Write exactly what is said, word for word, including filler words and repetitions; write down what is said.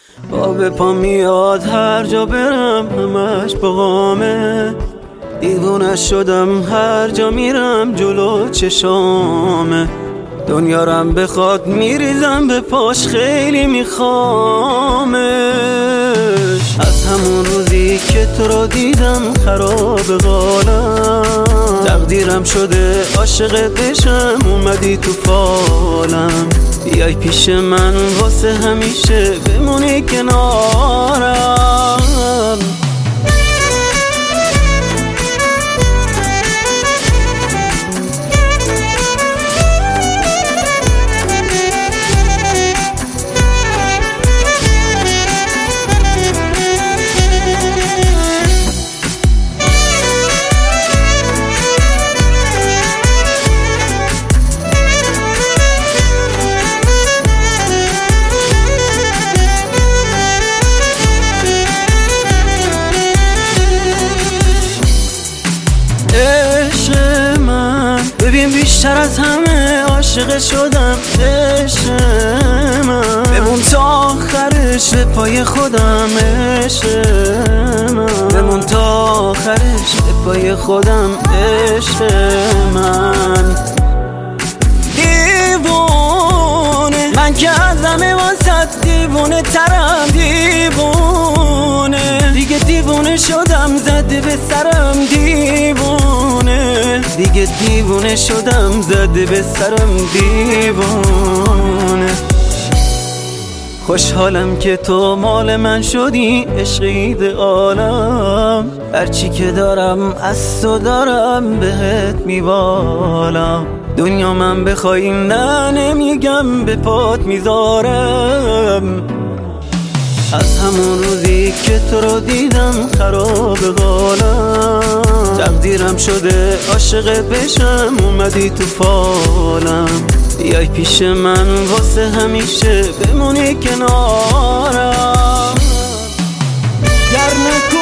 آب پا میاد هر جا برم همش بغامه، دیوونه شدم هر جا میرم جلو چشامه، دنیا رم بخواد میریزم به پاش خیلی میخوامش. از همون روزی که تو رو دیدم خراب قالم، تقدیرم شده عاشق بشم، اومدی تو فالم، بیای پیش من واسه همیشه بمونی کنارم. عشق من ببین بیشتر از همه عاشق شدم، عشق من بمون تا آخرش به پای خودم، عشق من بمون تا آخرش به پای خودم، عشق من. دیوونه من که از همه واسط دیوونه ترم، دیوونه دیگه دیوونه شدم زده به سرم، دیوونه دیگه دیوونه شدم زده به سرم، دیوونه. خوشحالم که تو مال من شدی، عشقید عالم، هرچی که دارم از تو دارم بهت میبالم، دنیا من بخوای نه نمیگم به پات میذارم. از همون روزی که تو رو دیدم خراب قالم، تقدیرم شده عاشق بشم، اومدی تو فالم، بیای پیش من واسه همیشه بمونی کنارم. گر نکن